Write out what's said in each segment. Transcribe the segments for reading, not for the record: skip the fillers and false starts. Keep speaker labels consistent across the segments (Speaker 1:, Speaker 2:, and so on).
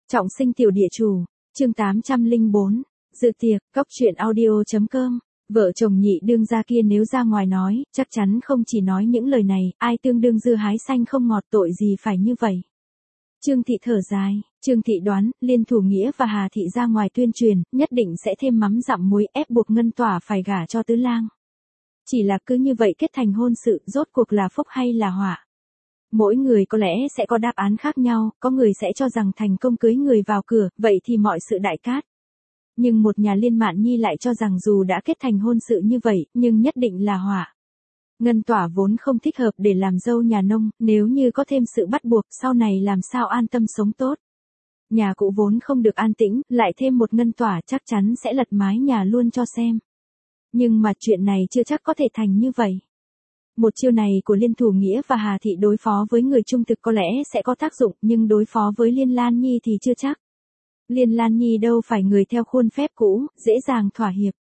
Speaker 1: Trọng sinh tiểu địa chủ, chương 804, dự tiệc, cóc truyện audio.com. Vợ chồng nhị đương gia kia nếu ra ngoài nói, chắc chắn không chỉ nói những lời này, ai tương đương dưa hái xanh không ngọt tội gì phải như vậy. Trương Thị thở dài, Trương Thị đoán, Liên Thủ Nghĩa và Hà Thị ra ngoài tuyên truyền, nhất định sẽ thêm mắm dặm muối ép buộc Ngân Tỏa phải gả cho Tứ Lang. Chỉ là cứ như vậy kết thành hôn sự, rốt cuộc là phúc hay là họa. Mỗi người có lẽ sẽ có đáp án khác nhau, có người sẽ cho rằng thành công cưới người vào cửa, vậy thì mọi sự đại cát. Nhưng một nhà Liên Mạn Nhi lại cho rằng dù đã kết thành hôn sự như vậy, nhưng nhất định là họa. Ngân Tỏa vốn không thích hợp để làm dâu nhà nông, nếu như có thêm sự bắt buộc, sau này làm sao an tâm sống tốt. Nhà cũ vốn không được an tĩnh, lại thêm một Ngân Tỏa chắc chắn sẽ lật mái nhà luôn cho xem. Nhưng mà chuyện này chưa chắc có thể thành như vậy. Một chiêu này của Liên Thủ Nghĩa và Hà Thị đối phó với người trung thực có lẽ sẽ có tác dụng, nhưng đối phó với Liên Lan Nhi thì chưa chắc. Liên Lan Nhi đâu phải người theo khuôn phép cũ, dễ dàng thỏa hiệp.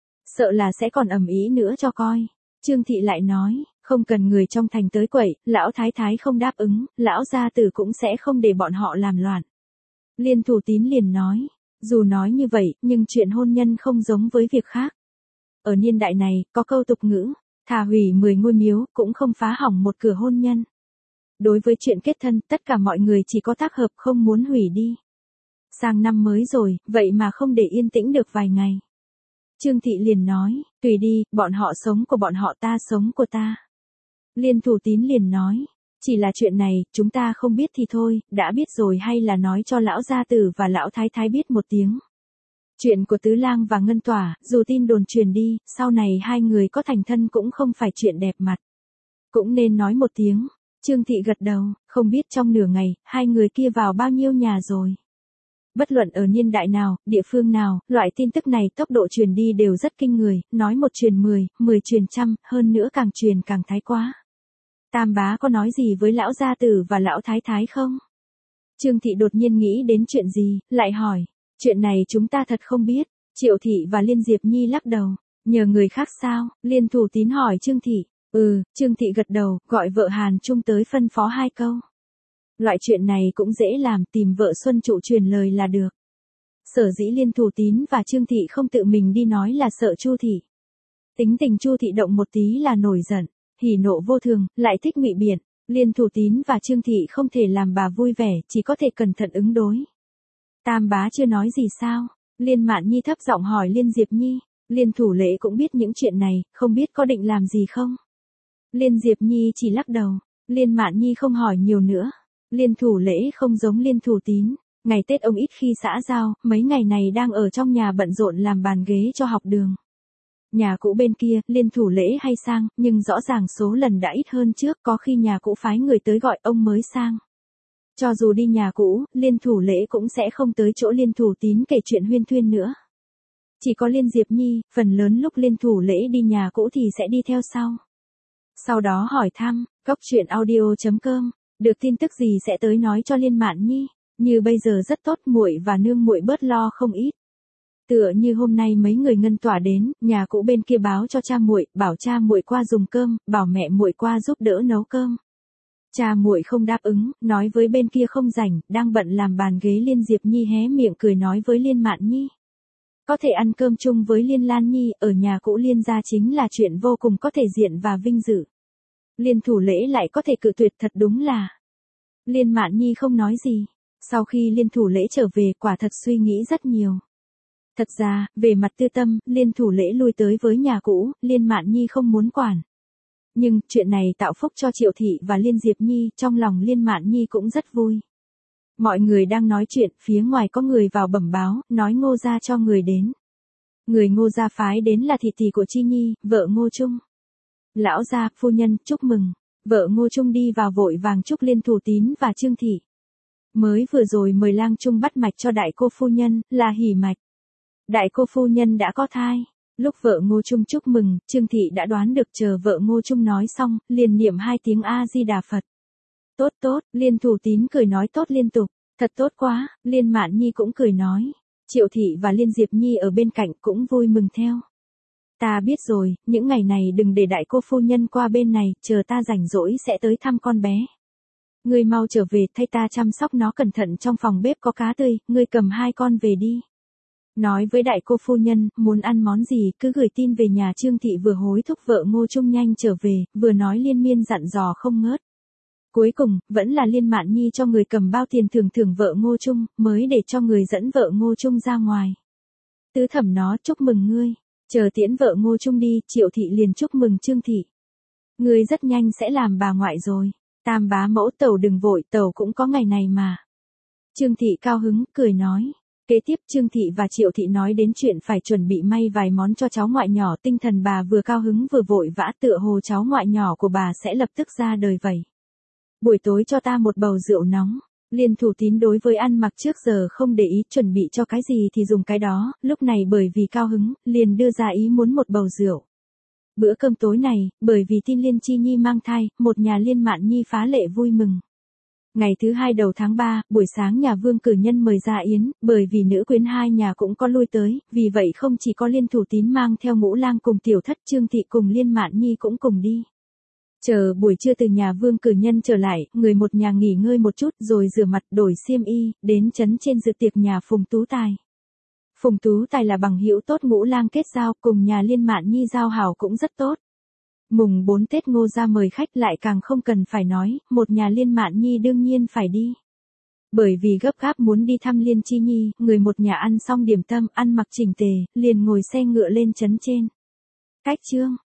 Speaker 1: Sợ là sẽ còn ầm ĩ nữa cho coi. Trương Thị lại nói, không cần người trong thành tới quậy, lão thái thái không đáp ứng, lão gia tử cũng sẽ không để bọn họ làm loạn. Liên Thủ Tín liền nói, dù nói như vậy, nhưng chuyện hôn nhân không giống với việc khác. Ở niên đại này, có câu tục ngữ, thà hủy 10 ngôi miếu, cũng không phá hỏng một cửa hôn nhân. Đối với chuyện kết thân, tất cả mọi người chỉ có tác hợp không muốn hủy đi. Sang năm mới rồi, vậy mà không để yên tĩnh được vài ngày. Trương Thị liền nói, tùy đi, bọn họ sống của bọn họ, ta sống của ta. Liên Thủ Tín liền nói, chỉ là chuyện này, chúng ta không biết thì thôi, đã biết rồi hay là nói cho lão gia tử và lão thái thái biết một tiếng. Chuyện của Tứ Lang và Ngân Tỏa, dù tin đồn truyền đi, sau này hai người có thành thân cũng không phải chuyện đẹp mặt. Cũng nên nói một tiếng. Trương Thị gật đầu, không biết trong nửa ngày, hai người kia vào bao nhiêu nhà rồi. Bất luận ở niên đại nào, địa phương nào, loại tin tức này tốc độ truyền đi đều rất kinh người, nói một truyền 10, 10 truyền trăm, hơn nữa càng truyền càng thái quá. Tam bá có nói gì với lão gia tử và lão thái thái không? Trương Thị đột nhiên nghĩ đến chuyện gì, lại hỏi. Chuyện này chúng ta thật không biết. Triệu Thị và Liên Diệp Nhi lắc đầu. Nhờ người khác sao? Liên Thủ Tín hỏi Trương Thị. Trương Thị gật đầu, gọi vợ Hàn Trung tới phân phó 2 câu. Loại chuyện này cũng dễ làm, tìm vợ Xuân Trụ truyền lời là được. Sở dĩ Liên Thủ Tín và Trương Thị không tự mình đi nói là sợ Chu Thị. Tính tình Chu Thị động một tí là nổi giận, hỉ nộ vô thường, lại thích ngụy biện. Liên Thủ Tín và Trương Thị không thể làm bà vui vẻ, chỉ có thể cẩn thận ứng đối. Tam bá chưa nói gì sao? Liên Mạn Nhi thấp giọng hỏi Liên Diệp Nhi. Liên Thủ Lễ cũng biết những chuyện này, không biết có định làm gì không? Liên Diệp Nhi chỉ lắc đầu. Liên Mạn Nhi không hỏi nhiều nữa. Liên Thủ Lễ không giống Liên Thủ Tín. Ngày Tết ông ít khi xã giao, mấy ngày này đang ở trong nhà bận rộn làm bàn ghế cho học đường. Nhà cũ bên kia, Liên Thủ Lễ hay sang, nhưng rõ ràng số lần đã ít hơn trước, có khi nhà cũ phái người tới gọi ông mới sang. Cho dù đi nhà cũ, Liên Thủ Lễ cũng sẽ không tới chỗ Liên Thủ Tín kể chuyện huyên thuyên nữa. Chỉ có Liên Diệp Nhi, phần lớn lúc Liên Thủ Lễ đi nhà cũ thì sẽ đi theo sau. Sau đó hỏi thăm, cóc truyện audio.com, được tin tức gì sẽ tới nói cho Liên Mạn Nhi, như bây giờ rất tốt, muội và nương muội bớt lo không ít. Tựa như hôm nay mấy người Ngân Tỏa đến, nhà cũ bên kia báo cho cha muội, bảo cha muội qua dùng cơm, bảo mẹ muội qua giúp đỡ nấu cơm. Cha muội không đáp ứng, nói với bên kia không rảnh, đang bận làm bàn ghế. Liên Diệp Nhi hé miệng cười nói với Liên Mạn Nhi. Có thể ăn cơm chung với Liên Lan Nhi, ở nhà cũ Liên gia chính là chuyện vô cùng có thể diện và vinh dự. Liên Thủ Lễ lại có thể cự tuyệt, thật đúng là. Liên Mạn Nhi không nói gì. Sau khi Liên Thủ Lễ trở về, quả thật suy nghĩ rất nhiều. Thật ra, về mặt tư tâm, Liên Thủ Lễ lui tới với nhà cũ, Liên Mạn Nhi không muốn quản. Nhưng, chuyện này tạo phúc cho Triệu Thị và Liên Diệp Nhi, trong lòng Liên Mạn Nhi cũng rất vui. Mọi người đang nói chuyện, phía ngoài có người vào bẩm báo, nói Ngô gia cho người đến. Người Ngô gia phái đến là thị tỷ của Chi Nhi, vợ Ngô Trung. Lão gia, phu nhân, chúc mừng. Vợ Ngô Trung đi vào vội vàng chúc Liên Thủ Tín và Trương Thị. Mới vừa rồi mời lang trung bắt mạch cho đại cô phu nhân, là hỉ mạch. Đại cô phu nhân đã có thai. Lúc vợ Ngô Trung chúc mừng, Trương Thị đã đoán được, chờ vợ Ngô Trung nói xong, liền niệm 2 tiếng A-di-đà Phật. Tốt tốt, Liên Thủ Tín cười nói tốt liên tục. Thật tốt quá, Liên Mạn Nhi cũng cười nói. Triệu Thị và Liên Diệp Nhi ở bên cạnh cũng vui mừng theo. Ta biết rồi, những ngày này đừng để đại cô phu nhân qua bên này, chờ ta rảnh rỗi sẽ tới thăm con bé. Ngươi mau trở về thay ta chăm sóc nó cẩn thận, trong phòng bếp có cá tươi, ngươi cầm 2 con về đi. Nói với đại cô phu nhân, muốn ăn món gì cứ gửi tin về nhà. Trương Thị vừa hối thúc vợ Ngô Trung nhanh trở về, vừa nói liên miên dặn dò không ngớt. Cuối cùng, vẫn là Liên Mạn Nhi cho người cầm bao tiền thưởng vợ Ngô Trung, mới để cho người dẫn vợ Ngô Trung ra ngoài. Tứ thẩm nó chúc mừng ngươi. Chờ tiễn vợ Ngô Trung đi, Triệu Thị liền chúc mừng Trương Thị. Ngươi rất nhanh sẽ làm bà ngoại rồi. Tam bá mẫu, tẩu đừng vội, tẩu cũng có ngày này mà. Trương Thị cao hứng, cười nói. Kế tiếp Trương Thị và Triệu Thị nói đến chuyện phải chuẩn bị may vài món cho cháu ngoại nhỏ. Tinh thần bà vừa cao hứng vừa vội vã, tựa hồ cháu ngoại nhỏ của bà sẽ lập tức ra đời vậy. Buổi tối cho ta một bầu rượu nóng. Liên Thủ Tín đối với ăn mặc trước giờ không để ý, chuẩn bị cho cái gì thì dùng cái đó, lúc này bởi vì cao hứng, liền đưa ra ý muốn một bầu rượu. Bữa cơm tối này, bởi vì tin Liên Chi Nhi mang thai, một nhà Liên Mạn Nhi phá lệ vui mừng. Ngày thứ 2 đầu tháng 3, buổi sáng nhà Vương cử nhân mời ra yến, bởi vì nữ quyến hai nhà cũng có lui tới, vì vậy không chỉ có Liên Thủ Tín mang theo Ngũ Lang cùng Tiểu Thất, Trương Thị cùng Liên Mạn Nhi cũng cùng đi. Chờ buổi trưa từ nhà Vương cử nhân trở lại, người một nhà nghỉ ngơi một chút rồi rửa mặt đổi xiêm y, đến trấn trên dự tiệc nhà Phùng Tú Tài. Phùng Tú Tài là bằng hữu tốt Ngũ Lang kết giao, cùng nhà Liên Mạn Nhi giao hảo cũng rất tốt. Mùng 4 Tết Ngô ra mời khách lại càng không cần phải nói, một nhà Liên Mạn Nhi đương nhiên phải đi. Bởi vì gấp gáp muốn đi thăm Liên Chi Nhi, người một nhà ăn xong điểm tâm, ăn mặc chỉnh tề, liền ngồi xe ngựa lên trấn trên. Cách chương